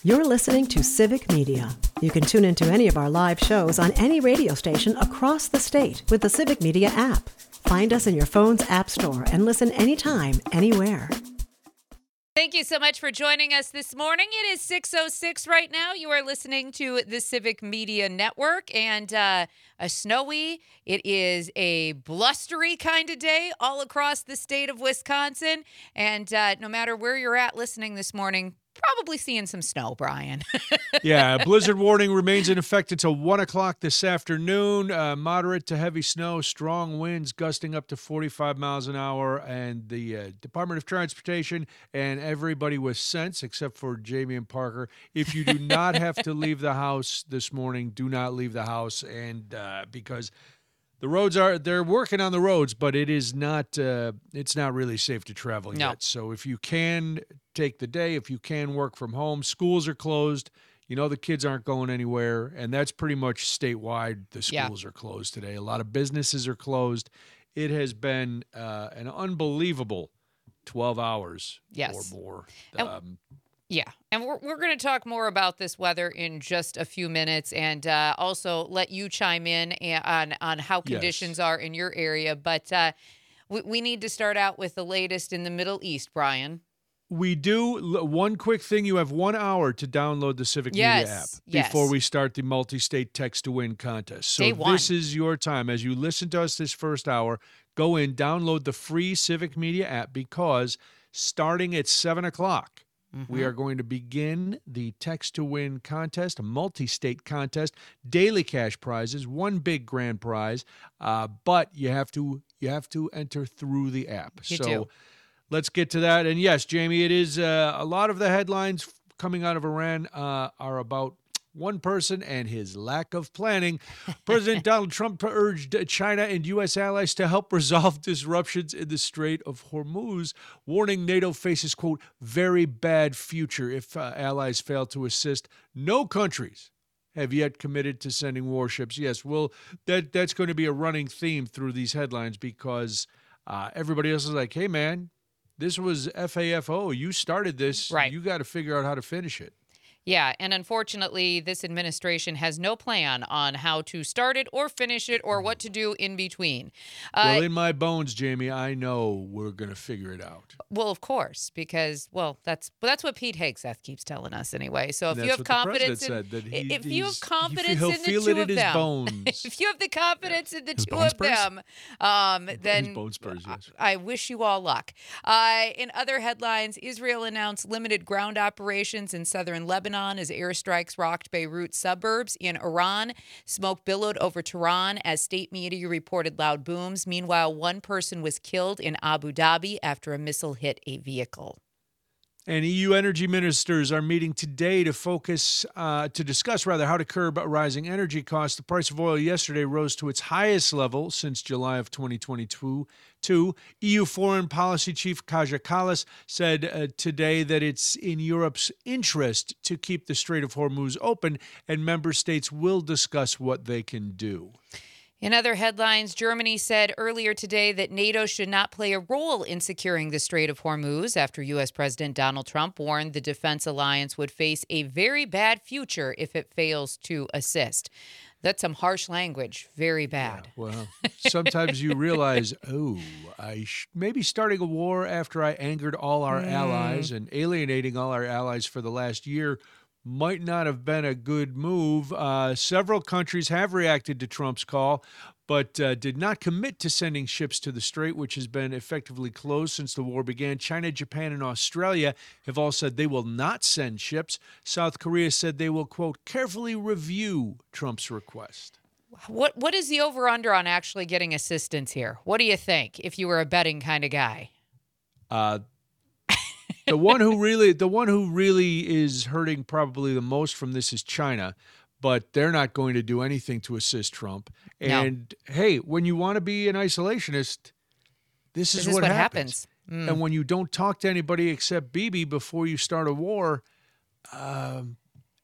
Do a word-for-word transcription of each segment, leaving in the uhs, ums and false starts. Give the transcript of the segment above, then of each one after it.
You're listening to Civic Media. You can tune into any of our live shows on any radio station across the state with the Civic Media app. Find us in your phone's app store and listen anytime, anywhere. Thank you so much for joining us this morning. It is six oh six right now. You are listening to the Civic Media Network, and uh, a snowy, it is a blustery kind of day all across the state of Wisconsin. And uh, no matter where you're at listening this morning, probably seeing some snow, Brian. Yeah, blizzard warning remains in effect until one o'clock this afternoon. Uh, moderate to heavy snow, strong winds gusting up to forty-five miles an hour. And the uh, Department of Transportation and everybody with sense, except for Jamie and Parker, if you do not have to leave the house this morning, do not leave the house. And uh, because the roads are, they're working on the roads, but it is not, uh, it's not really safe to travel No. yet. So if you can take the day, if you can work from home, schools are closed. You know, the kids aren't going anywhere, and that's pretty much statewide. The schools Yeah. are closed today. A lot of businesses are closed. It has been uh, an unbelievable twelve hours Yes. or more. And- Um, Yeah, and we're, we're going to talk more about this weather in just a few minutes, and uh, also let you chime in a- on, on how Yes. conditions are in your area. But uh, we, we need to start out with the latest in the Middle East, Brian. we do l- one quick thing. You have one hour to download the Civic Yes, Media app yes. before we start the multi-state text-to-win contest. So Day one. this is your time. As you listen to us this first hour, go in, download the free Civic Media app, because starting at seven o'clock, we are going to begin the Text to Win contest, a multi-state contest, daily cash prizes, one big grand prize, uh, but you have to you have to enter through the app. You so do. let's get to that. And yes, Jamie, it is uh, a lot of the headlines coming out of Iran uh, are about one person and his lack of planning. President Donald Trump urged China and U S allies to help resolve disruptions in the Strait of Hormuz, warning NATO faces, quote, very bad future if uh, allies fail to assist. No countries have yet committed to sending warships. Yes, well, that that's going to be a running theme through these headlines, because uh, everybody else is like, hey, man, this was F A F O. You started this. Right. You got to figure out how to finish it. Yeah, and unfortunately, this administration has no plan on how to start it or finish it or what to do in between. Uh, Well, in my bones, Jamie, I know we're going to figure it out. Well, of course, because well, that's well, that's what Pete Hegseth keeps telling us anyway. So if And you have that's what the confidence in, president said, that he- if you have he's- confidence he'll in the feel two it in of his them, bones. if you have the confidence in the His two bone of spurs? them, um, then bone spurs, yes. I, I wish you all luck. Uh, in other headlines, Israel announced limited ground operations in southern Lebanon as airstrikes rocked Beirut suburbs. In Iran, smoke billowed over Tehran as state media reported loud booms. Meanwhile, one person was killed in Abu Dhabi after a missile hit a vehicle. And E U energy ministers are meeting today to focus, uh, to discuss rather how to curb rising energy costs. The price of oil yesterday rose to its highest level since July of twenty twenty-two. Two, E U Foreign Policy Chief Kaja Kallas said uh, today that it's in Europe's interest to keep the Strait of Hormuz open, and member states will discuss what they can do. In other headlines, Germany said earlier today that NATO should not play a role in securing the Strait of Hormuz after U S. President Donald Trump warned the defense alliance would face a very bad future if it fails to assist. That's some harsh language. Very bad. Well, sometimes you realize, oh, I sh- maybe starting a war after I angered all our Mm. allies and alienating all our allies for the last year might not have been a good move. Uh, several countries have reacted to Trump's call, but uh, did not commit to sending ships to the strait, which has been effectively closed since the war began. China, Japan, and Australia have all said they will not send ships. South Korea said they will, quote, carefully review Trump's request. What What is the over-under on actually getting assistance here? What do you think if you were a betting kind of guy? Uh, the one who really, the one who really is hurting probably the most from this is China, but they're not going to do anything to assist Trump. No. And hey, when you want to be an isolationist, this is, This is what, what happens. happens. Mm. And when you don't talk to anybody except Bibi before you start a war, um,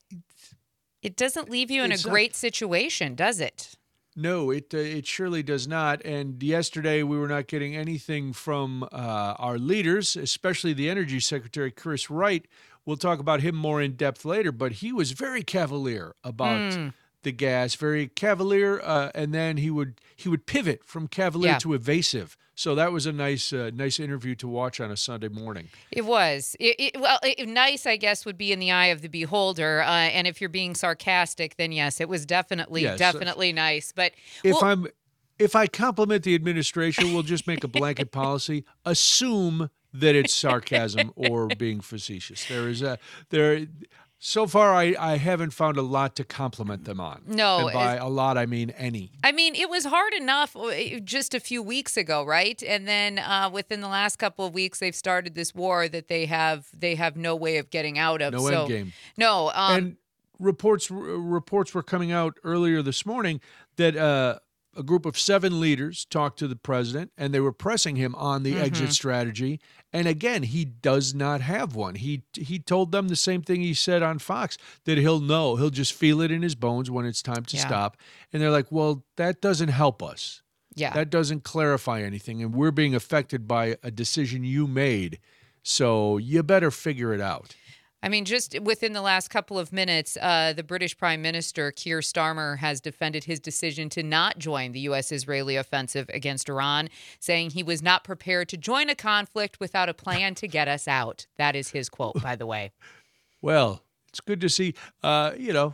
It doesn't leave you in a It's not- great situation, does it? no, it uh, it surely does not. And yesterday we were not getting anything from uh, our leaders, especially the Energy Secretary, Chris Wright, we'll talk about him more in depth later, but he was very cavalier about Mm. the gas, very cavalier, uh, and then he would he would pivot from cavalier Yeah. to evasive. So that was a nice uh, nice interview to watch on a Sunday morning. It was. It, it, well, it, nice, I guess, would be in the eye of the beholder. Uh, and if you're being sarcastic, then yes, it was definitely, Yes. definitely nice. But If well, I'm if I compliment the administration, we'll just make a blanket policy. Assume that it's sarcasm or being facetious. There is a there. So far, I, I haven't found a lot to compliment them on. No, And by as- a lot, I mean any. I mean, it was hard enough uh, just a few weeks ago, right? And then uh, within the last couple of weeks, they've started this war that they have they have no way of getting out of. No so, end game. No. Um, and reports reports were coming out earlier this morning that uh, a group of seven leaders talked to the president, and they were pressing him on the Mm-hmm. exit strategy. And again, he does not have one. He he told them the same thing he said on Fox, that he'll know, he'll just feel it in his bones when it's time to Yeah. stop. And they're like, well, that doesn't help us. yeah. That doesn't clarify anything, and we're being affected by a decision you made. So you better figure it out. I mean, just within the last couple of minutes, uh, the British Prime Minister, Keir Starmer, has defended his decision to not join the U S-Israeli offensive against Iran, saying he was not prepared to join a conflict without a plan to get us out. That is his quote, by the way. Well, it's good to see, uh, you know,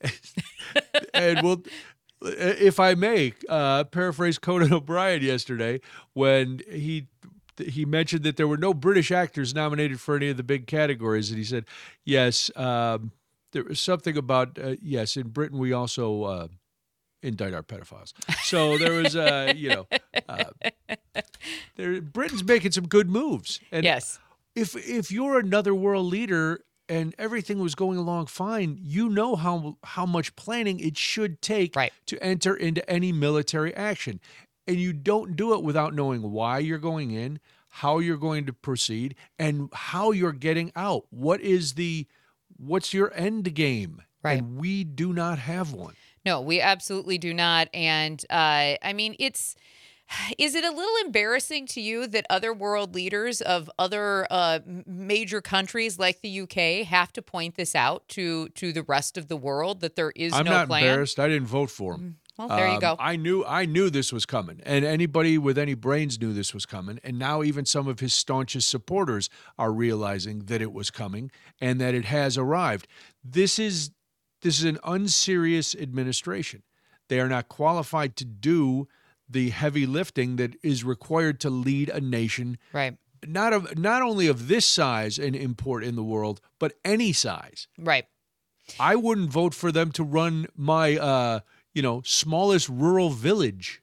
and we'll, if I may, uh, paraphrase Conan O'Brien yesterday when he he mentioned that there were no British actors nominated for any of the big categories, and he said, yes, um, there was something about, uh, yes, in Britain we also uh, indict our pedophiles. So there was, uh, you know, uh, there, Britain's making some good moves. And Yes. if if you're another world leader and everything was going along fine, you know how how much planning it should take Right. to enter into any military action. And you don't do it without knowing why you're going in, how you're going to proceed, and how you're getting out. What is the what's your end game? Right. And we do not have one. No, we absolutely do not. And uh, I mean, it's. Is it a little embarrassing to you that other world leaders of other uh, m- major countries like the U K have to point this out to to the rest of the world, that there is I'm no not plan? Mm-hmm. embarrassed. I didn't vote for him. Well, there you Um, go. I knew I knew this was coming, and anybody with any brains knew this was coming. And now even some of his staunchest supporters are realizing that it was coming and that it has arrived. This is this is an unserious administration. They are not qualified to do the heavy lifting that is required to lead a nation, Right. not of not only of this size and import in the world, but any size. Right. I wouldn't vote for them to run my, uh, you know, smallest rural village.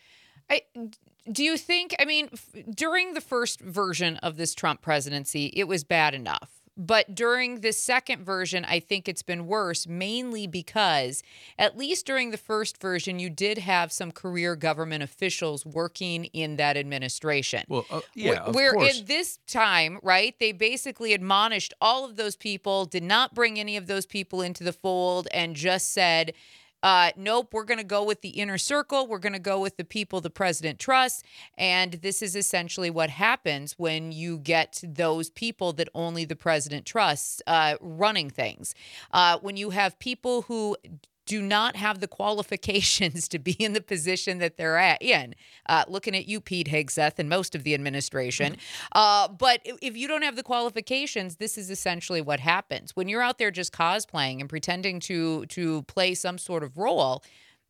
I, do you think, I mean, f- during the first version of this Trump presidency, it was bad enough. But during the second version, I think it's been worse, mainly because, at least during the first version, you did have some career government officials working in that administration. Well, uh, yeah, Wh- of Where course. in this time, right, they basically admonished all of those people, did not bring any of those people into the fold, and just said, uh, nope, we're going to go with the inner circle. We're going to go with the people the president trusts. And this is essentially what happens when you get those people that only the president trusts uh, running things. Uh, when you have people who do not have the qualifications to be in the position that they're at in. Uh, looking at you, Pete Hegseth, and most of the administration. Uh, but if you don't have the qualifications, this is essentially what happens. When you're out there just cosplaying and pretending to to play some sort of role,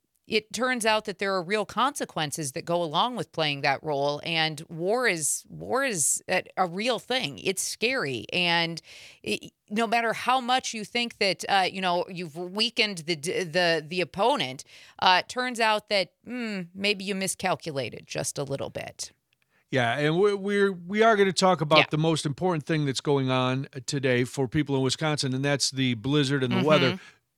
it turns out that there are real consequences that go along with playing that role, and war is war is a, a real thing. It's scary, and it, no matter how much you think that uh, you know you've weakened the the the opponent, uh, it turns out that mm, maybe you miscalculated just a little bit. Yeah, and we're, we're we are going to talk about Yeah. the most important thing that's going on today for people in Wisconsin, and that's the blizzard and the weather.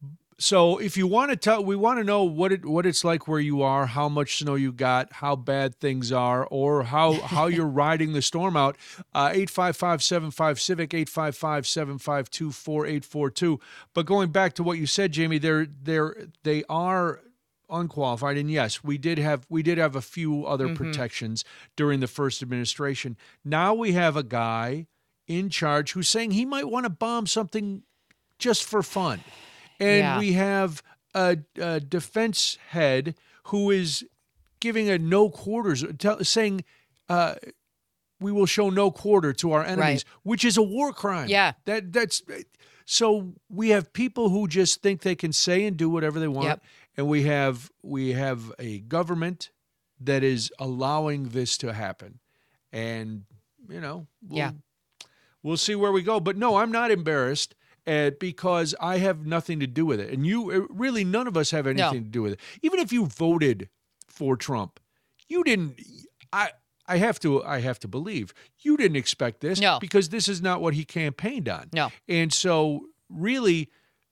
So, if you want to tell, we want to know what it what it's like where you are, how much snow you got, how bad things are, or how how you're riding the storm out. Uh, eight five five, seven five Civic, eight five five, seven five two, four eight four two. But going back to what you said, Jamie, they're they're they are unqualified, and yes, we did have we did have a few other protections during the first administration. Now we have a guy in charge who's saying he might want to bomb something just for fun. And Yeah. we have a, a defense head who is giving a no quarters, tell, saying uh, we will show no quarter to our enemies, Right. which is a war crime. Yeah. That that's so we have people who just think they can say and do whatever they want, Yep. and we have we have a government that is allowing this to happen, and you know, we'll, Yeah. we'll see where we go. But no, I'm not embarrassed. Uh, because I have nothing to do with it. And you, uh, really, none of us have anything No. to do with it. Even if you voted for Trump, you didn't, I I have to, I have to believe, you didn't expect this. No. Because this is not what he campaigned on. No. And so, really,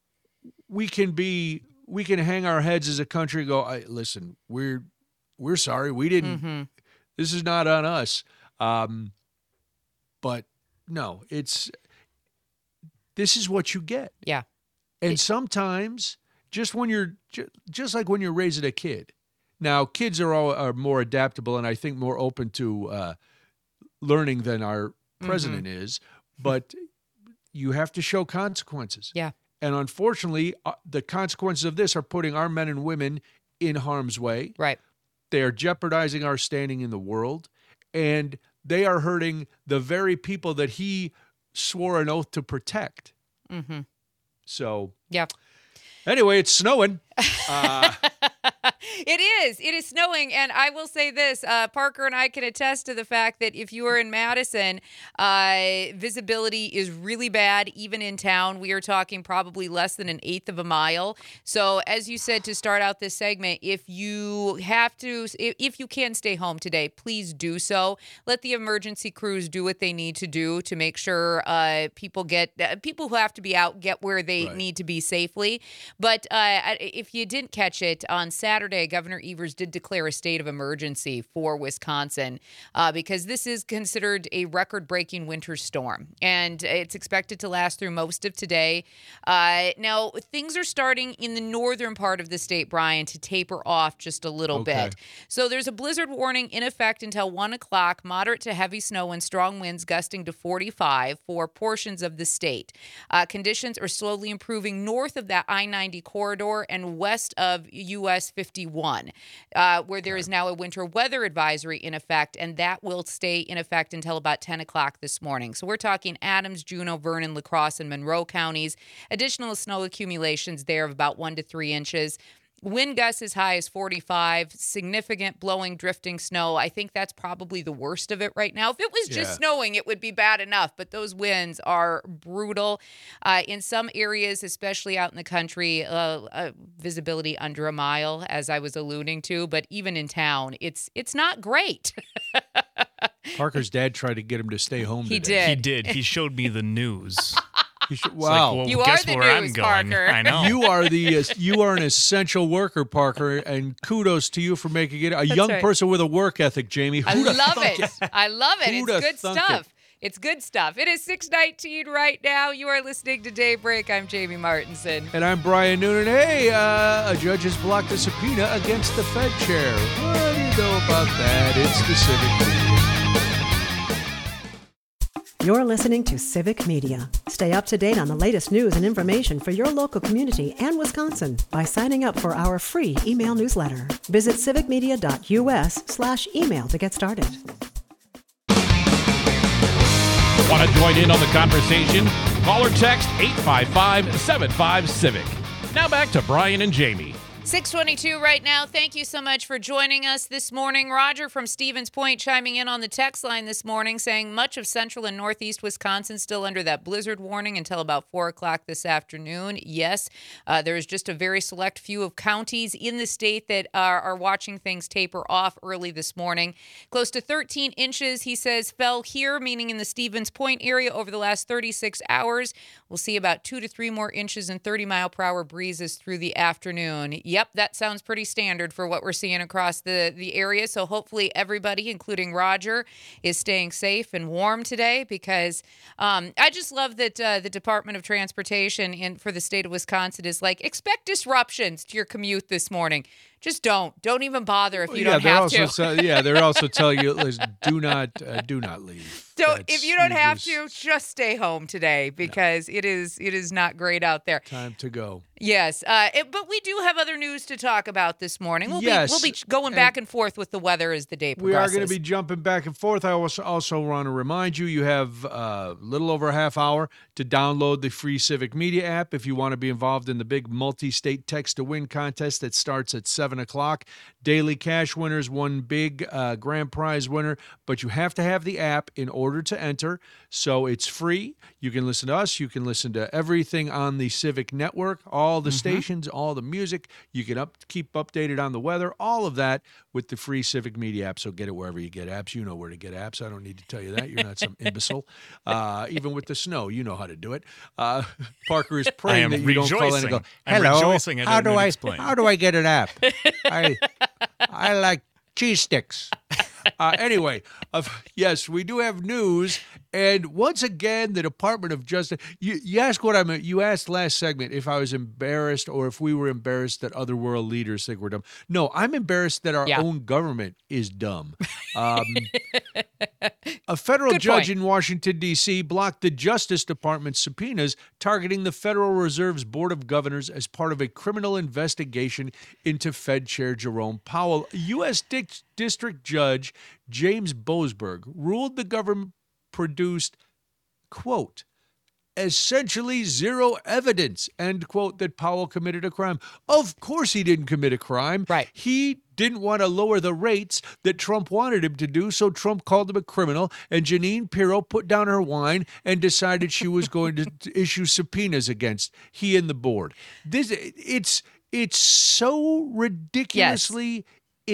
we can be, we can hang our heads as a country and go, I, listen, we're, we're sorry. We didn't, Mm-hmm. this is not on us. Um, but no, it's, this is what you get. Yeah. And It- sometimes, just when you're, ju- just like when you're raising a kid. Now, kids are all are more adaptable and I think more open to uh, learning than our president Mm-hmm. is. But you have to show consequences. Yeah. And unfortunately, uh, the consequences of this are putting our men and women in harm's way. Right. They are jeopardizing our standing in the world, and they are hurting the very people that he swore an oath to protect. Mm-hmm. So, Yeah. anyway, it's snowing. Uh, It is. It is snowing. And I will say this, uh, Parker and I can attest to the fact that if you are in Madison, uh, visibility is really bad, even in town. We are talking probably less than an eighth of a mile. So as you said to start out this segment, if you have to, if if you can stay home today, please do so. Let the emergency crews do what they need to do to make sure uh, people get, uh, people who have to be out get where they Right. need to be safely. But uh, if you didn't catch it, on Saturday, Governor Evers did declare a state of emergency for Wisconsin uh, because this is considered a record-breaking winter storm, and it's expected to last through most of today. Uh, now, things are starting in the northern part of the state, Brian, to taper off just a little Okay. bit. So there's a blizzard warning in effect until one o'clock, moderate to heavy snow and strong winds gusting to forty-five for portions of the state. Uh, conditions are slowly improving north of that I ninety corridor and west of U S fifty-one, uh, where there is now a winter weather advisory in effect, and that will stay in effect until about ten o'clock this morning. So we're talking Adams, Juneau, Vernon, La Crosse, and Monroe counties. Additional snow accumulations there of about one to three inches. Wind gusts as high as forty-five, significant blowing, drifting snow. I think that's probably the worst of it right now. If it was just Yeah. snowing, it would be bad enough, but those winds are brutal. Uh, in some areas, especially out in the country, uh, uh, visibility under a mile, as I was alluding to, but even in town, it's it's not great. Parker's dad tried to get him to stay home He today. did. He did. He showed me the news. He should- It's like, wow. well, You are guess the where I'm news, going. Parker. I know. You are the uh, you are an essential worker, Parker, and kudos to you for making it a young right. person with a work ethic, Jamie. I Who'da love thunk it. I love it. Who'da It's good thunk it? stuff. It's good stuff. It is six nineteen right now. You are listening to Daybreak. I'm Jamie Martinson. And I'm Brian Noonan. Hey, uh, a judge has blocked a subpoena against the Fed chair. What do you know about that? It's the Civic Media. You're listening to Civic Media. Stay up to date on the latest news and information for your local community and Wisconsin by signing up for our free email newsletter. Visit civicmedia.us slash email to get started. Want to join in on the conversation? Call or text eight five five, seven five, CIVIC. Now back to Brian and Jamie. six twenty-two right now. Thank you so much for joining us this morning. Roger from Stevens Point chiming in on the text line this morning saying much of central and northeast Wisconsin still under that blizzard warning until about four o'clock this afternoon. Yes, uh, there is just a very select few of counties in the state that are, are watching things taper off early this morning. Close to thirteen inches, he says, fell here, meaning in the Stevens Point area over the last thirty-six hours. We'll see about two to three more inches and thirty mile per hour breezes through the afternoon. Yep, that sounds pretty standard for what we're seeing across the, the area. So hopefully everybody, including Roger, is staying safe and warm today because um, I just love that uh, the Department of Transportation in, for the state of Wisconsin is like, expect disruptions to your commute this morning. just don't. Don't even bother if you yeah, don't they're have also to. tell- yeah, they're also telling you, listen, do not, uh, do not leave. So That's- if you don't you have just- to, just stay home today because it is it is not great out there. time to go. Yes, uh, it, but we do have other news to talk about this morning. We'll Yes, be we'll be going and back and forth with the weather as the day We are progresses. going to be jumping back and forth. I also also want to remind you, you have a little over a half hour to download the free Civic Media app if you want to be involved in the big multi-state text-to-win contest that starts at seven o'clock. Daily cash winners, one big uh, grand prize winner, but you have to have the app in order to enter. So it's free. You can listen to us. You can listen to everything on the Civic Network, all the Mm-hmm. stations, all the music. You can up keep updated on the weather, all of that with the free Civic Media app. So get it wherever you get apps. You know where to get apps. I don't need to tell you that. You're not some imbecile. Uh, even with the snow, you know how to do it. Uh, Parker is praying am that you don't call in and rejoicing. go, I'm hello, rejoicing I how didn't do need to I, explain." how do I get an app? I, I like cheese sticks. Uh, anyway, uh, yes, we do have news, and once again, the Department of Justice. You, you ask what I'm. You asked last segment if I was embarrassed or if we were embarrassed that other world leaders think we're dumb. No, I'm embarrassed that our Yeah. own government is dumb. Um, a federal Good judge point. in Washington, D C blocked the Justice Department's subpoenas targeting the Federal Reserve's Board of Governors as part of a criminal investigation into Fed Chair Jerome Powell. U S Dic- District Judge James Boasberg ruled the government produced, quote, essentially zero evidence, end quote, that Powell committed a crime. Of course he didn't commit a crime. Right. He didn't want to lower the rates that Trump wanted him to do, so Trump called him a criminal, and Jeanine Pirro put down her wine and decided she was going to issue subpoenas against he and the board. This it's it's so ridiculously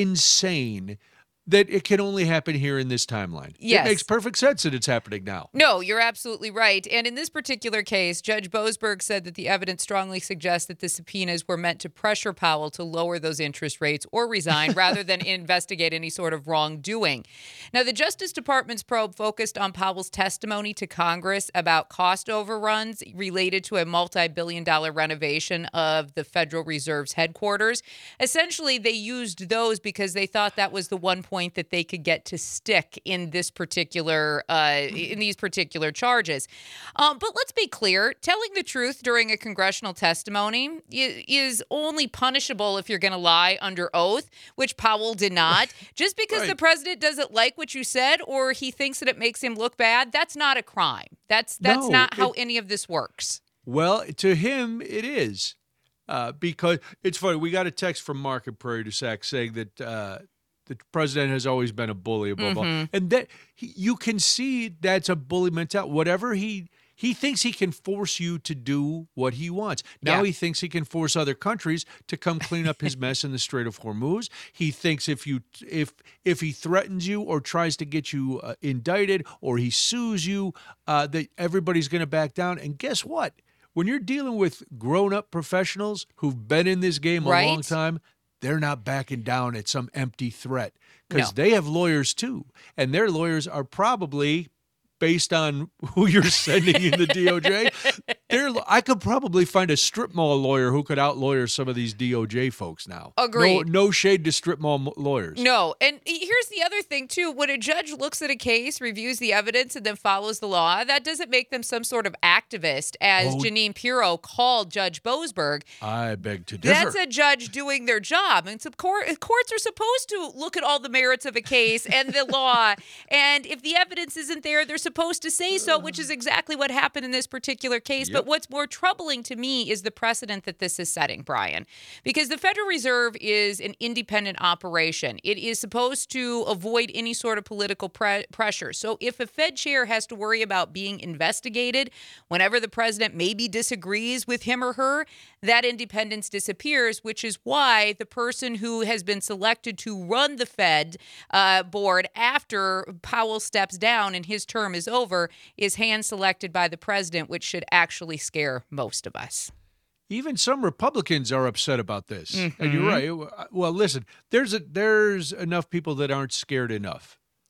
insane that it can only happen here in this timeline. Yes. It makes perfect sense that it's happening now. No, you're absolutely right. And in this particular case, Judge Boasberg said that the evidence strongly suggests that the subpoenas were meant to pressure Powell to lower those interest rates or resign rather than investigate any sort of wrongdoing. Now, the Justice Department's probe focused on Powell's testimony to Congress about cost overruns related to a multi-billion dollar renovation of the Federal Reserve's headquarters. Essentially, they used those because they thought that was the one point that they could get to stick in this particular uh, in these particular charges. Um, but let's be clear: telling the truth during a congressional testimony is, is only punishable if you're going to lie under oath, which Powell did not. Just because Right. the president doesn't like what you said or he thinks that it makes him look bad, that's not a crime. That's that's No, not how it- any of this works. Well, to him, it is. Uh, because it's funny. We got a text from Mark at Prairie du Sac saying that uh, the president has always been a bully above all. And that he, you can see that's a bully mentality. Whatever he he thinks he can force you to do what he wants. Now Yeah. he thinks he can force other countries to come clean up his mess in the Strait of Hormuz. He thinks if you if if he threatens you or tries to get you uh, indicted or he sues you, uh, that everybody's going to back down. And guess what? When you're dealing with grown-up professionals who've been in this game a Right. long time, they're not backing down at some empty threat because No. they have lawyers too. And their lawyers are probably, based on who you're sending in the D O J, they're, I could probably find a strip mall lawyer who could out-lawyer some of these D O J folks now. Agreed. No, no shade to strip mall m- lawyers. No, and here's the other thing too. When a judge looks at a case, reviews the evidence, and then follows the law, that doesn't make them some sort of activist, as Oh. Jeanine Pirro called Judge Boasberg. I beg to differ. That's a judge doing their job, and so court, courts are supposed to look at all the merits of a case and the law. And if the evidence isn't there, they're supposed to say so, which is exactly what happened in this particular case. But Yep. what's more troubling to me is the precedent that this is setting, Brian, because the Federal Reserve is an independent operation. It is supposed to avoid any sort of political pre- pressure. So if a Fed chair has to worry about being investigated whenever the president maybe disagrees with him or her, that independence disappears, which is why the person who has been selected to run the Fed uh, board after Powell steps down and his term is over is hand-selected by the president, which should actually scare most of us. Even some Republicans are upset about this. And Mm-hmm. you're right. Well, listen, there's a, there's enough people that aren't scared enough.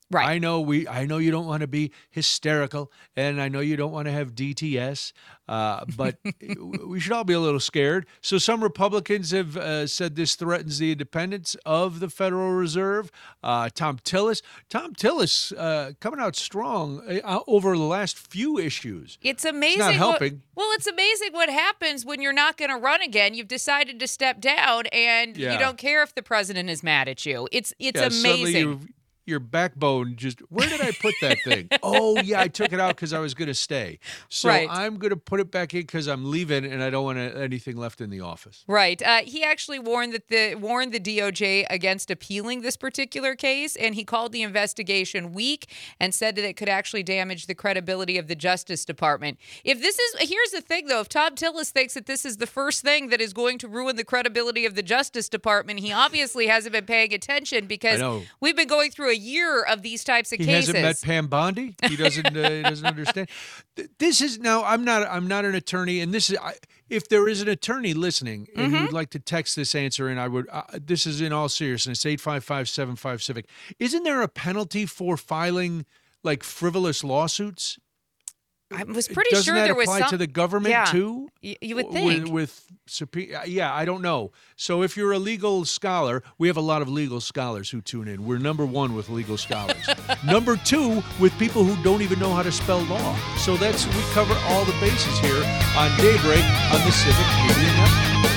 Right. I know we. I know you don't want to be hysterical, and I know you don't want to have D T S, uh, but we should all be a little scared. So some Republicans have uh, said this threatens the independence of the Federal Reserve. Uh, Tom Tillis, Tom Tillis, uh, coming out strong uh, over the last few issues. It's amazing. It's not what- helping. well, it's amazing what happens when you're not going to run again. You've decided to step down, and Yeah. you don't care if the president is mad at you. It's it's Yeah, suddenly amazing. you- Your backbone just, where did I put that thing? Oh, yeah, I took it out because I was going to stay. So Right. I'm going to put it back in because I'm leaving and I don't want anything left in the office. Right. Uh, he actually warned that the warned the D O J against appealing this particular case, and he called the investigation weak and said that it could actually damage the credibility of the Justice Department. If this is, here's the thing though, if Tom Tillis thinks that this is the first thing that is going to ruin the credibility of the Justice Department, he obviously hasn't been paying attention because know. we've been going through a year of these types of He cases. hasn't met Pam Bondi. He doesn't. Uh, he doesn't understand. Th- This is now. I'm not. I'm not an attorney, and this is. I, if there is an attorney listening and Mm-hmm. you'd like to text this answer, and I would. Uh, this is in all seriousness. Eight five five seven five Civic. Isn't there a penalty for filing like frivolous lawsuits? I was pretty Doesn't sure that there was apply some. to the government Yeah. too? Y- you would W- think. With, with supe- yeah, I don't know. So if you're a legal scholar, we have a lot of legal scholars who tune in. We're number one with legal scholars. Number two with people who don't even know how to spell law. So that's we cover all the bases here on Daybreak on the Civic Media Network.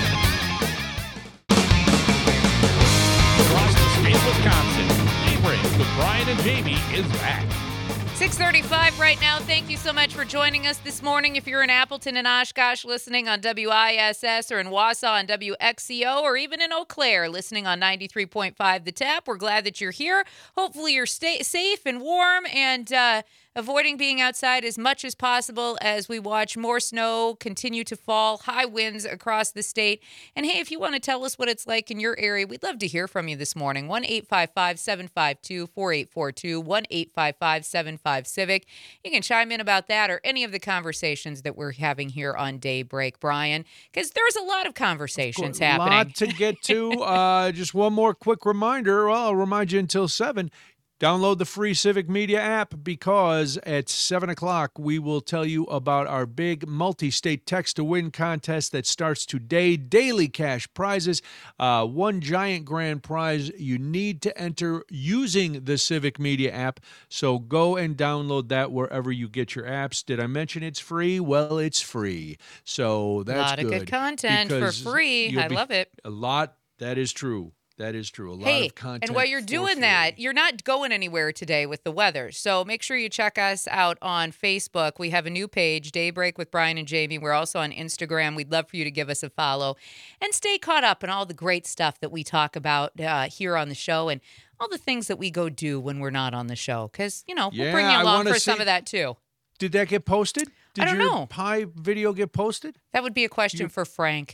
Across the state of Wisconsin, Daybreak with Brian and Jamie is back. six thirty-five right now. Thank you so much for joining us this morning. If you're in Appleton and Oshkosh listening on W I S S, or in Wausau on W X C O, or even in Eau Claire listening on ninety-three point five The Tap, we're glad that you're here. Hopefully you're stay- safe and warm and uh, avoiding being outside as much as possible as we watch more snow continue to fall, high winds across the state. And hey, if you want to tell us what it's like in your area, we'd love to hear from you this morning. one eight five five, seven five two, four eight four two, one eight five five, seven five Civic. You can chime in about that or any of the conversations that we're having here on Daybreak, Brian, because there's a lot of conversations A happening. lot to get to. Uh, just one more quick reminder. Well, I'll remind you until seven. Download the free Civic Media app because at seven o'clock we will tell you about our big multi-state text-to-win contest that starts today. Daily cash prizes, uh, one giant grand prize. You need to enter using the Civic Media app, so go and download that wherever you get your apps. Did I mention it's free? Well, it's free, so that's lot of good content for because free. you'll I be- love it. A lot. That is true. That is true. A lot Hey, of content. and while you're for doing free. that, you're not going anywhere today with the weather. So make sure you check us out on Facebook. We have a new page, Daybreak with Brian and Jamie. We're also on Instagram. We'd love for you to give us a follow and stay caught up on all the great stuff that we talk about uh, here on the show and all the things that we go do when we're not on the show. Because, you know, we'll bring Yeah, you I along wanna for some see- of that too. Did that get posted? Did I don't your know. pie video get posted? That would be a question for Frank.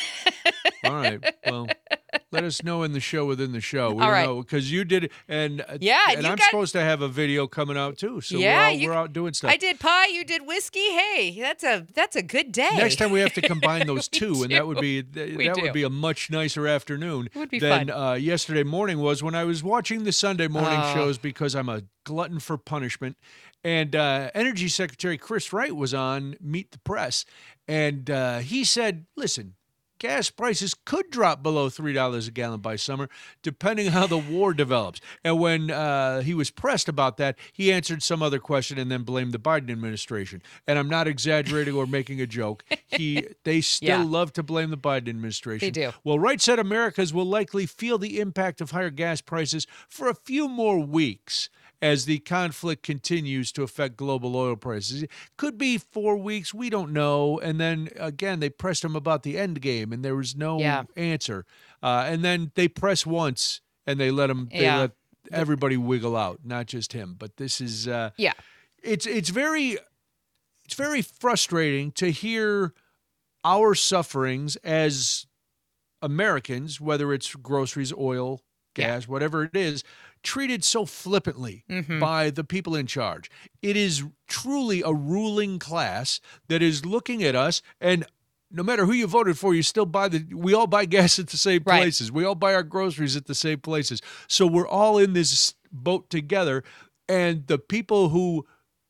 All right. Well, let us know in the show within the show. We All don't right. know because you did it, and uh, Yeah, and you I'm got- supposed to have a video coming out too. So Yeah, we're, out, you- we're out doing stuff. I did pie, you did whiskey. Hey, that's a that's a good day. Next time we have to combine those We two, and that would be do. th- We that do. would be a much nicer afternoon It would be than fun. Uh, yesterday morning was when I was watching the Sunday morning Oh. shows because I'm a glutton for punishment. And uh, Energy Secretary Chris Wright was on Meet the Press, and uh, he said, "Listen, gas prices could drop below three dollars a gallon by summer, depending how the war develops." And when uh, he was pressed about that, he answered some other question and then blamed the Biden administration. And I'm not exaggerating or making a joke. He, they still Yeah. love to blame the Biden administration. They do. Well, Wright said Americans will likely feel the impact of higher gas prices for a few more weeks as the conflict continues to affect global oil prices. It could be four weeks, we don't know. And then again, they pressed him about the end game, and there was no Yeah. answer. Uh, and then they press once, and they let him. They Yeah. let everybody wiggle out, not just him. But this is, uh, Yeah. it's it's very, it's very frustrating to hear our sufferings as Americans, whether it's groceries, oil, gas, whatever it is, treated so flippantly Mm-hmm. by the people in charge. It is truly a ruling class that is looking at us, and no matter who you voted for, you still buy the, we all buy gas at the same Right. places. We all buy our groceries at the same places. So we're all in this boat together, and the people who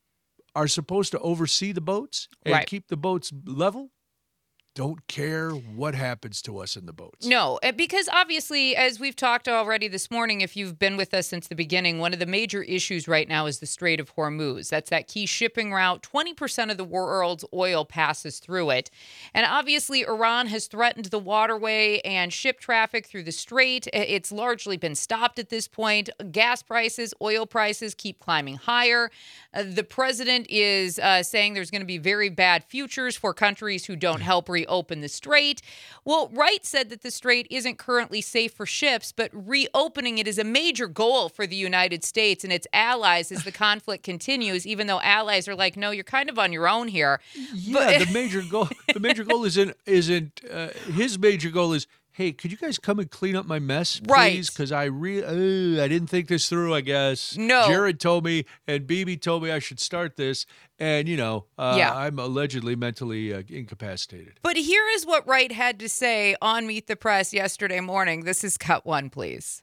are supposed to oversee the boats and Right. keep the boats level don't care what happens to us in the boats. No, uh, because obviously, as we've talked already this morning, if you've been with us since the beginning, one of the major issues right now is the Strait of Hormuz. That's that key shipping route. twenty percent of the world's oil passes through it. And obviously, Iran has threatened the waterway and ship traffic through the strait. It's largely been stopped at this point. Gas prices, oil prices keep climbing higher. Uh, the president is uh, saying there's going to be very bad futures for countries who don't help reopen the strait. Well, Wright said that the strait isn't currently safe for ships, but reopening it is a major goal for the United States and its allies as the conflict continues, even though allies are like, no, you're kind of on your own here. Yeah, the major goal the major goal isn't isn't uh, his major goal is, hey, could you guys come and clean up my mess, please? Right. Because I re- uh, I didn't think this through, I guess. No. Jared told me, and Bibi told me I should start this, and, you know, uh, Yeah. I'm allegedly mentally uh, incapacitated. But here is what Wright had to say on Meet the Press yesterday morning. This is cut one, please.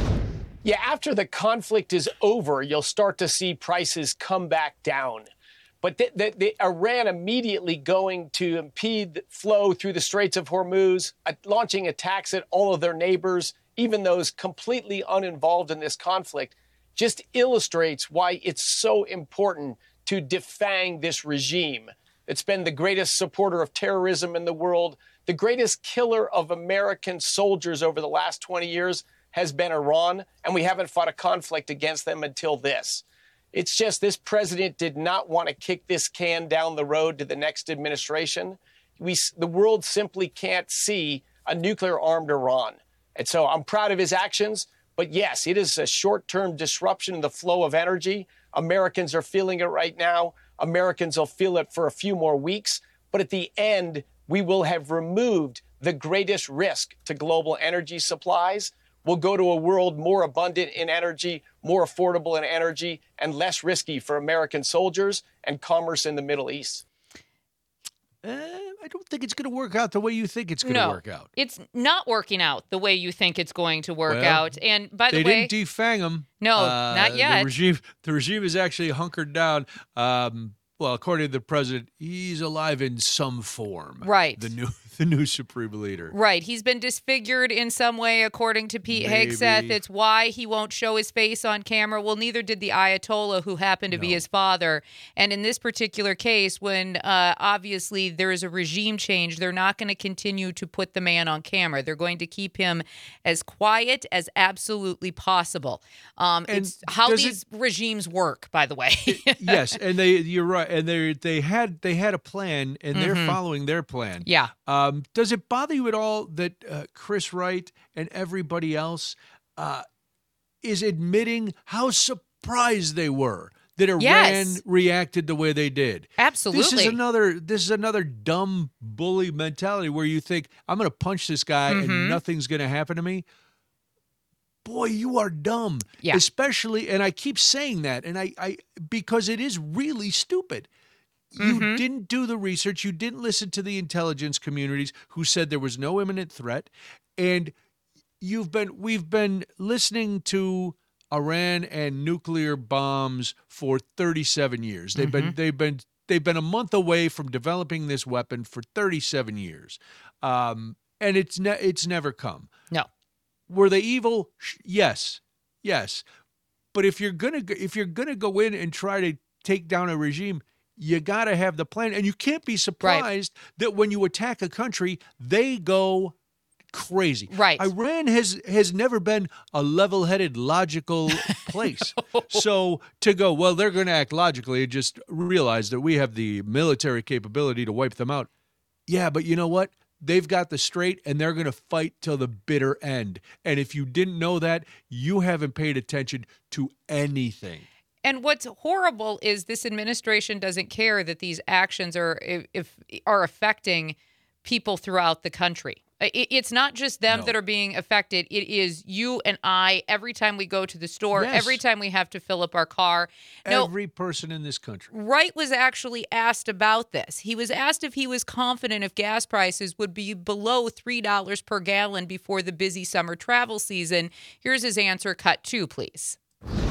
Yeah, after the conflict is over, you'll start to see prices come back down. But the, the, the Iran immediately going to impede flow through the Straits of Hormuz, uh, launching attacks at all of their neighbors, even those completely uninvolved in this conflict, just illustrates why it's so important to defang this regime. It's been the greatest supporter of terrorism in the world. The greatest killer of American soldiers over the last twenty years has been Iran, and we haven't fought a conflict against them until this. It's just this president did not want to kick this can down the road to the next administration. We, the world simply can't see a nuclear-armed Iran. And so I'm proud of his actions. But yes, it is a short-term disruption in the flow of energy. Americans are feeling it right now. Americans will feel it for a few more weeks. But at the end, we will have removed the greatest risk to global energy supplies. We'll go to a world more abundant in energy, more affordable in energy, and less risky for American soldiers and commerce in the Middle East. Uh, I don't think it's going to work out the way you think it's going to No, work out. it's not working out the way you think it's going to work Well, out. And by the They way, didn't defang him. No, Uh, not yet. The regime, the regime is actually hunkered down. Um, well, according to the president, he's alive in some form. Right. The new, the new supreme leader. right, he's been disfigured in some way, according to Pete Hegseth. Maybe. It's why he won't show his face on camera. Well, neither did the Ayatollah, who happened to be No. his father. And in this particular case, when uh, obviously there is a regime change, they're not going to continue to put the man on camera. They're going to keep him as quiet as absolutely possible. Um, And it's how does it- these regimes work, by the way. Yes, and they you're right, and they they had they had a plan, and they're Mhm. following their plan. Yeah. Um, does it bother you at all that uh, Chris Wright and everybody else uh, is admitting how surprised they were that Iran Yes. reacted the way they did? Absolutely. This is another this is another dumb bully mentality where you think I'm going to punch this guy Mhm. and nothing's going to happen to me. Boy, you are dumb. Yeah. Especially, and I keep saying that, and I, I because it is really stupid. You Mhm. didn't do the research. You didn't listen to the intelligence communities who said there was no imminent threat, and you've been we've been listening to Iran and nuclear bombs for thirty-seven years. They've been they've been they've been a month away from developing this weapon for thirty-seven years, um, and it's ne- it's never come. No. Were they evil? Sh- Yes, yes. But if you're gonna go- if you're gonna go in and try to take down a regime, you gotta have the plan, and you can't be surprised that when you attack a country, they go crazy. Right. Iran has has never been a level-headed, logical place. So to go, well, they're going to act logically and just realize that we have the military capability to wipe them out. Yeah, but you know what? They've got the straight, and they're going to fight till the bitter end. And if you didn't know that, you haven't paid attention to anything. And what's horrible is this administration doesn't care that these actions are if, if are affecting people throughout the country. It, it's not just them No. that are being affected. It is you and I every time we go to the store, Yes. every time we have to fill up our car. No, Every person in this country. Wright was actually asked about this. He was asked if he was confident if gas prices would be below three dollars per gallon before the busy summer travel season. Here's his answer, cut two, please.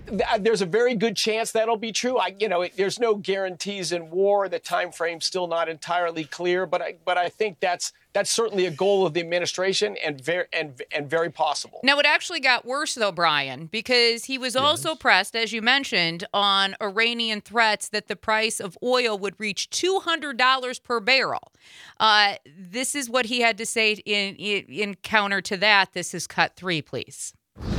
th- there's a very good chance that'll be true. I, you know, it, there's no guarantees in war. The time frame's still not entirely clear, but I, but I think that's that's certainly a goal of the administration and very and and very possible. Now, it actually got worse, though, Brian, because he was Yes. also pressed, as you mentioned, on Iranian threats that the price of oil would reach two hundred dollars per barrel. Uh, this is what he had to say in, in in counter to that. This is cut three, please.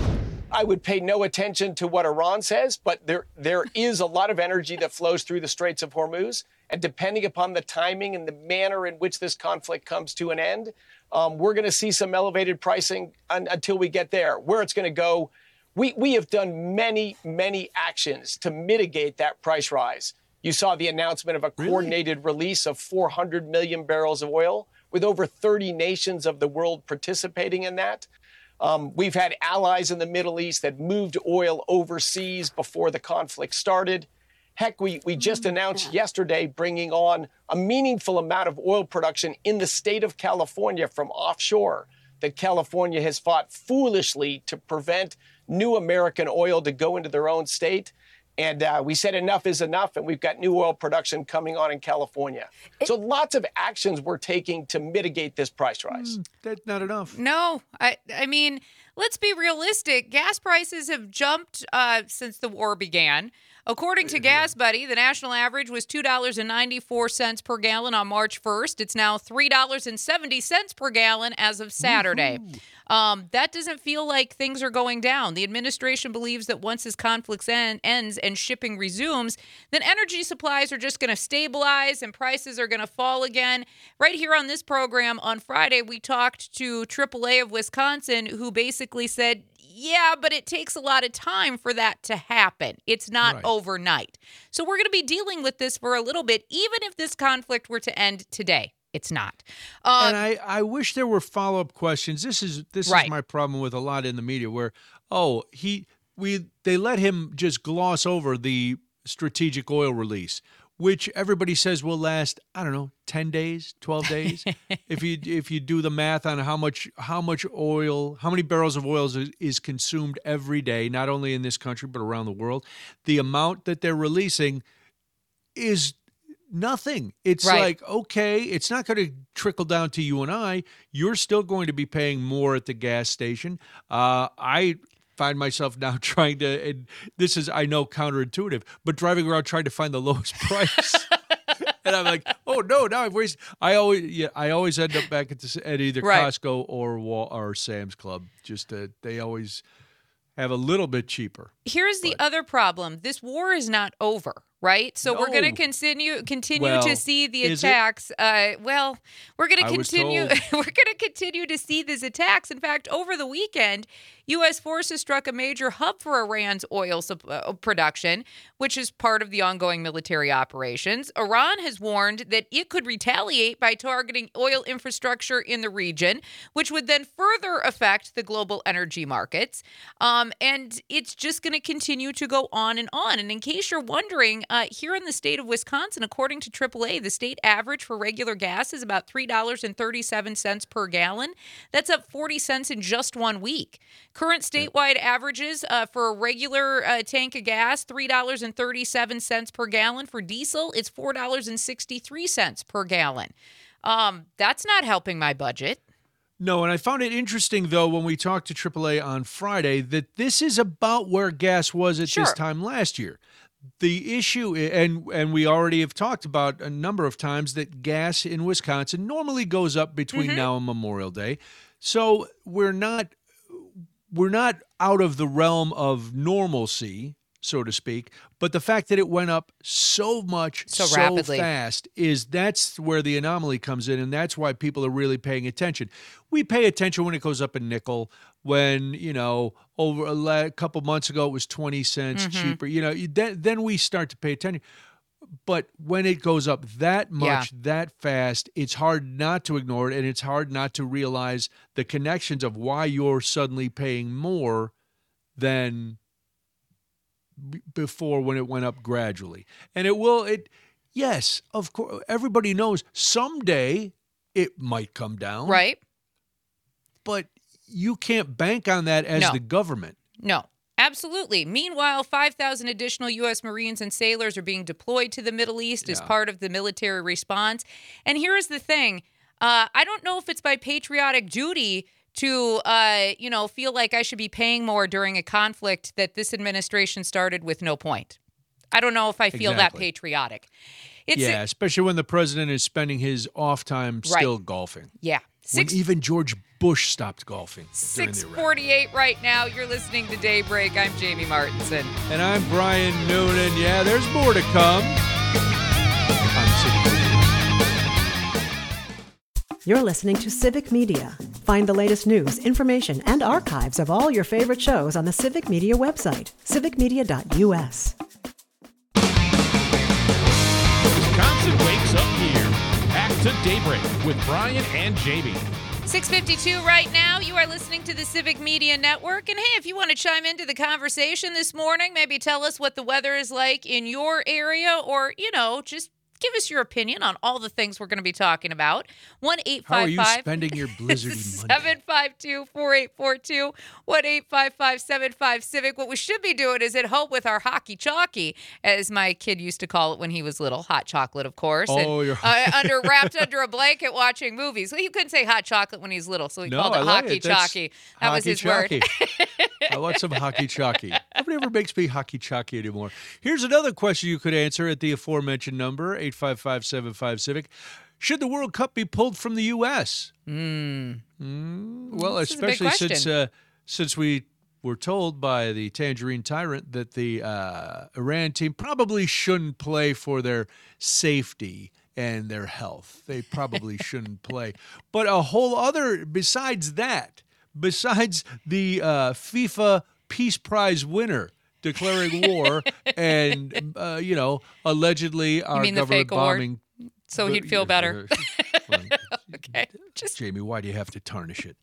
I would pay no attention to what Iran says, but there there is a lot of energy that flows through the Straits of Hormuz. And depending upon the timing and the manner in which this conflict comes to an end, um, we're going to see some elevated pricing un- until we get there. Where it's going to go, we, we have done many, many actions to mitigate that price rise. You saw the announcement of a Really? coordinated release of four hundred million barrels of oil, with over thirty nations of the world participating in that. Um, we've had allies in the Middle East that moved oil overseas before the conflict started. Heck, we, we just announced yesterday bringing on a meaningful amount of oil production in the state of California from offshore that California has fought foolishly to prevent new American oil to go into their own state. And uh, we said enough is enough, and we've got new oil production coming on in California. So lots of actions we're taking to mitigate this price rise. That's not enough. No, I I mean, let's be realistic. Gas prices have jumped uh, since the war began. According to Gas Buddy, the national average was two dollars and ninety-four cents per gallon on March first. It's now three dollars and seventy cents per gallon as of Saturday. Um, that doesn't feel like things are going down. The administration believes that once this conflict en- ends and shipping resumes, then energy supplies are just going to stabilize and prices are going to fall again. Right here on this program on Friday, we talked to triple A of Wisconsin, who basically said, yeah, but it takes a lot of time for that to happen. It's not Right. overnight. So we're going to be dealing with this for a little bit, even if this conflict were to end today. It's not. Um, And I, I wish there were follow up questions. This is this Right. is my problem with a lot in the media, where oh he we they let him just gloss over the strategic oil release, which everybody says will last, I don't know, ten days, twelve days. if you if you do the math on how much how much oil, how many barrels of oil is, is consumed every day, not only in this country but around the world, the amount that they're releasing is nothing. It's Right. like, okay, it's not going to trickle down to you and I. You're still going to be paying more at the gas station. Uh, I find myself now trying to, and this is, I know, counterintuitive, but driving around trying to find the lowest price. And I'm like, oh no, now I've wasted. I always, yeah, I always end up back at, the, at either Right. Costco or Wal, or Sam's Club. Just uh, they always have a little bit cheaper. Here's the But- other problem. This war is not over, right? So we're going to No. continue continue Well, to see the is it? attacks. Uh, well, we're going to I was continue told. we're going to continue to see these attacks. In fact, over the weekend, U S forces struck a major hub for Iran's oil sup- uh, production, which is part of the ongoing military operations. Iran has warned that it could retaliate by targeting oil infrastructure in the region, which would then further affect the global energy markets. Um, and it's just going to continue to go on and on. And in case you're wondering, uh, here in the state of Wisconsin, according to triple A, the state average for regular gas is about three dollars and thirty-seven cents per gallon. That's up forty cents in just one week. Current statewide averages uh, for a regular uh, tank of gas, three dollars and thirty-seven cents per gallon. For diesel, it's four dollars and sixty-three cents per gallon. Um, that's not helping my budget. No, and I found it interesting, though, when we talked to triple A on Friday, that this is about where gas was at Sure. this time last year. The issue, and and we already have talked about a number of times that gas in Wisconsin normally goes up between Mhm. now and Memorial Day. So we're not we're not out of the realm of normalcy, so to speak, but the fact that it went up so much So so, rapidly. fast is that's where the anomaly comes in, and that's why people are really paying attention. We pay attention when it goes up a nickel, when, you know, over a la- couple months ago it was twenty cents Mhm. cheaper. You know, you- then then we start to pay attention. But when it goes up that much, that fast, it's hard not to ignore it, and it's hard not to realize the connections of why you're suddenly paying more than b- before when it went up gradually. And it will, it, yes, of course, everybody knows someday it might come down. Right? But you can't bank on that as No. the government. No. Absolutely. Meanwhile, five thousand additional U S Marines and sailors are being deployed to the Middle East as Yeah. part of the military response. And here's the thing. Uh, I don't know if it's by patriotic duty to, uh, you know, feel like I should be paying more during a conflict that this administration started with no point. I don't know if I feel that Exactly. patriotic. It's yeah, especially when the president is spending his off time still Right. golfing. yeah. When Six even George Bush stopped golfing. during six the Iraq forty-eight right now. You're listening to Daybreak. I'm Jamie Martinson. War. And I'm Brian Noonan. Yeah, there's more to come. on Civic Media. You're listening to Civic Media. Find the latest news, information, and archives of all your favorite shows on the Civic Media website, civic media dot u s. Wisconsin wakes up here. Back to Daybreak with Brian and Jamie. six fifty-two right now. You are listening to the Civic Media Network. And hey, if you want to chime into the conversation this morning, maybe tell us what the weather is like in your area, or, you know, just give us your opinion on all the things we're going to be talking about. one eight How are five you five spending your blizzardy Monday? seven five two, four eight four two, one eight five five, seven five Civic. What we should be doing is at home with our hockey chalky, as my kid used to call it when he was little. Hot chocolate, of course. Oh, and, your- uh, under wrapped under a blanket watching movies. Well, he couldn't say hot chocolate when he was little, so he No, called it I like hockey it. That's chalky. That was hockey his chalky. word. I want some hockey chalky. Nobody ever makes me hockey chalky anymore. Here's another question you could answer at the aforementioned number, eight five five, seven five Civic. Should the World Cup be pulled from the U S? Mm. Mm, well, This is a big especially since question. uh, since we were told by the Tangerine Tyrant that the uh, Iran team probably shouldn't play for their safety and their health. They probably shouldn't play. But a whole other, besides that, besides the uh, FIFA Peace Prize winner declaring war and, uh, you know, allegedly our mean the government fake award? bombing. So he'd feel better. Well, Okay. Just Jamie, why do you have to tarnish it?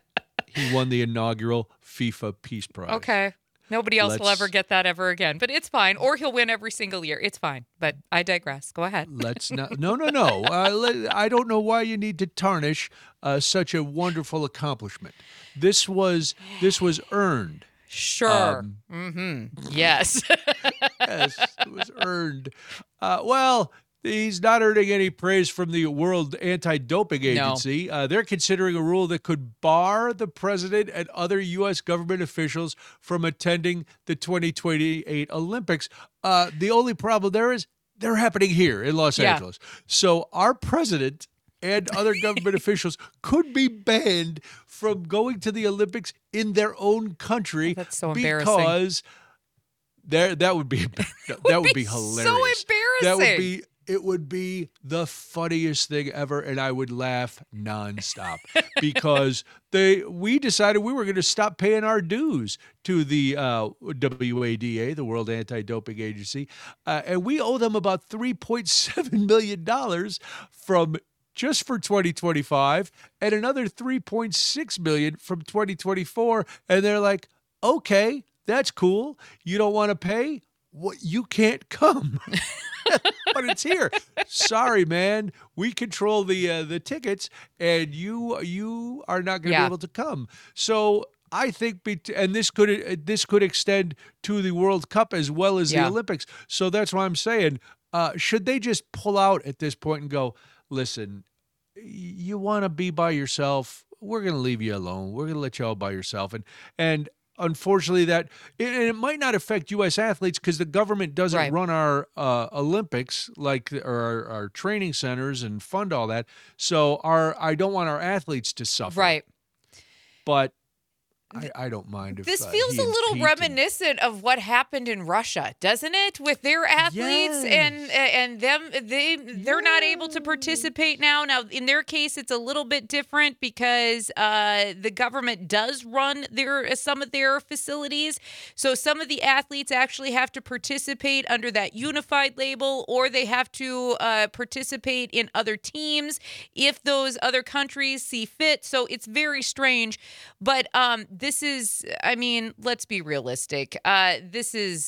He won the inaugural FIFA Peace Prize. okay. Nobody else will Let's- ever get that ever again, but it's fine. Or he'll win every single year. It's fine. But I digress. Go ahead. Let's not. No, no, no. Uh, let, I don't know why you need to tarnish uh, such a wonderful accomplishment. This was this was earned. Sure. Um, mm-hmm. Yes. Yes, it was earned. Uh, well, he's not earning any praise from the World Anti-Doping Agency. Uh, they're considering a rule that could bar the president and other U S government officials from attending the twenty twenty-eight Olympics. Uh, the only problem there is they're happening here in Los Yeah. Angeles. So our president and other government officials could be banned from going to the Olympics in their own country. Oh, that's so embarrassing. Because there, that would be that would, be, be so hilarious. That would embarrassing. be it would be the funniest thing ever, and I would laugh nonstop because they we decided we were going to stop paying our dues to the uh, W A D A, the World Anti-Doping Agency, uh, and we owe them about three point seven million dollars from just for twenty twenty-five, and another three point six million dollars from twenty twenty-four, and they're like, okay. That's cool. You don't want to pay? Well, you can't come. But it's here. Sorry, man. We control the uh, the tickets, and you you are not going to Yeah. be able to come. So I think, bet- and this could uh, this could extend to the World Cup as well as Yeah. the Olympics. So that's why I'm saying, uh, should they just pull out at this point and go, listen, y- you want to be by yourself? We're going to leave you alone. We're going to let you all by yourself. And and unfortunately, that and it might not affect U S athletes because the government doesn't Right. run our uh, Olympics like or our, our training centers and fund all that. So our I don't want our athletes to suffer. Right. But I, I don't mind if This uh, feels he a and little Pete and- reminiscent of what happened in Russia, doesn't it? With their athletes and and them, they they're not able to participate now. Now, in their case, it's a little bit different because uh, the government does run their some of their facilities. So some of the athletes actually have to participate under that unified label, or they have to uh, participate in other teams if those other countries see fit. So it's very strange, but um. This is, I mean, let's be realistic. Uh, this is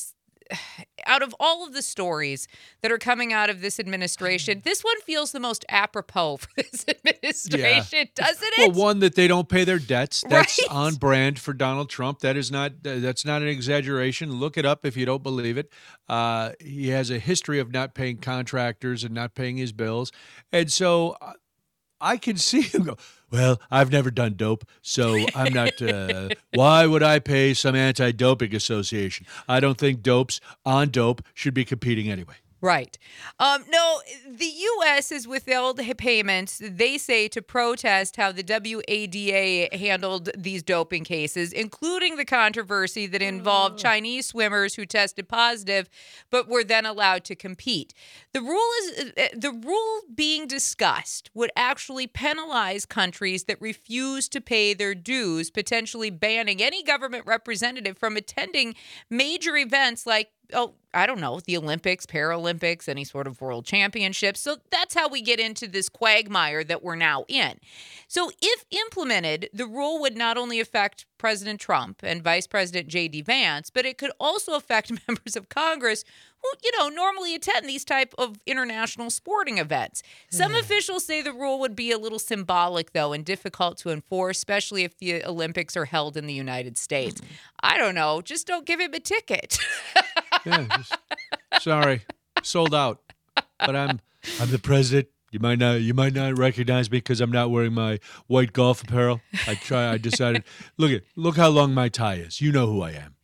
out of all of the stories that are coming out of this administration, this one feels the most apropos for this administration, yeah. doesn't it? Well, one, that they don't pay their debts. That's right. on brand for Donald Trump. That is not, that's not an exaggeration. Look it up if you don't believe it. Uh, he has a history of not paying contractors and not paying his bills. And so I can see him go, well, I've never done dope, so I'm not, uh, why would I pay some anti-doping association? I don't think dopes on dope should be competing anyway. Right. Um, no, the U S has withheld payments, they say, to protest how the W A D A handled these doping cases, including the controversy that involved Chinese swimmers who tested positive but were then allowed to compete. The rule is the rule being discussed would actually penalize countries that refuse to pay their dues, potentially banning any government representative from attending major events like, oh, I don't know, the Olympics, Paralympics, any sort of world championships. So that's how we get into this quagmire that we're now in. So if implemented, the rule would not only affect President Trump and Vice President J D Vance, but it could also affect members of Congress who, you know, normally attend these type of international sporting events. Some mm. officials say the rule would be a little symbolic, though, and difficult to enforce, especially if the Olympics are held in the United States. Mm. I don't know. Just don't give him a ticket. Yeah, just, sorry, sold out. But I'm I'm the president. You might not you might not recognize me because I'm not wearing my white golf apparel. I try. I decided. Look at look how long my tie is. You know who I am.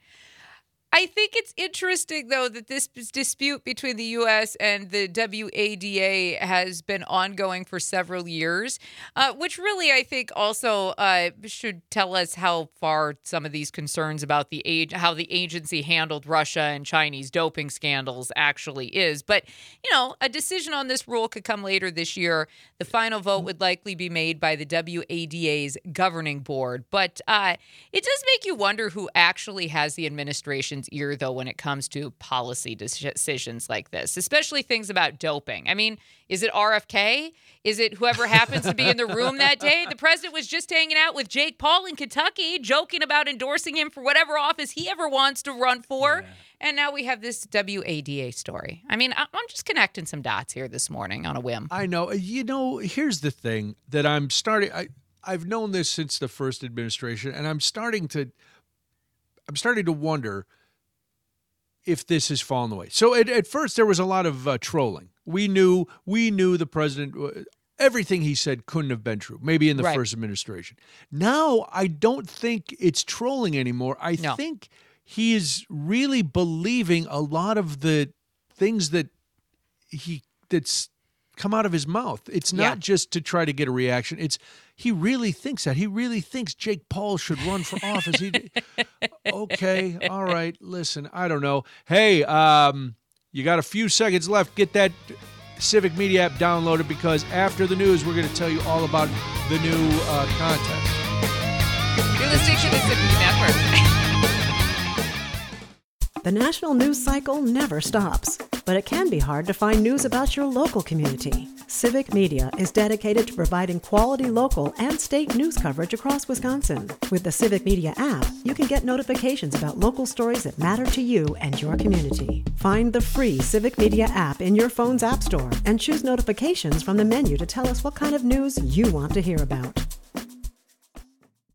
I think it's interesting, though, that this dispute between the U S and the W A D A has been ongoing for several years, uh, which really, I think, also uh, should tell us how far some of these concerns about the age, how the agency handled Russia and Chinese doping scandals actually is. But, you know, a decision on this rule could come later this year. The final vote would likely be made by the W A D A's governing board. But uh, it does make you wonder who actually has the administration's ear, though, when it comes to policy decisions like this, especially things about doping. I mean, is it R F K? Is it whoever happens to be in the room that day? The president was just hanging out with Jake Paul in Kentucky, joking about endorsing him for whatever office he ever wants to run for. Yeah. And now we have this W A D A story. I mean, I'm just connecting some dots here this morning on a whim. I know. You know, here's the thing that I'm starting. I, I've known this since the first administration, and I'm starting to, I'm starting to wonder if this has fallen away. So at, at first there was a lot of uh, trolling. We knew we knew the president, uh, everything he said couldn't have been true, maybe in the right. first administration. Now I don't think it's trolling anymore. I no. think he is really believing a lot of the things that he that's come out of his mouth. It's not yeah. just to try to get a reaction. It's he really thinks that. He really thinks Jake Paul should run for office. He, okay, all right, listen, I don't know. Hey, um, you got a few seconds left. Get that Civic Media app downloaded because after the news, we're going to tell you all about the new uh, contest. You're listening to the Civic Network. The national news cycle never stops, but it can be hard to find news about your local community. Civic Media is dedicated to providing quality local and state news coverage across Wisconsin. With the Civic Media app, you can get notifications about local stories that matter to you and your community. Find the free Civic Media app in your phone's app store and choose notifications from the menu to tell us what kind of news you want to hear about.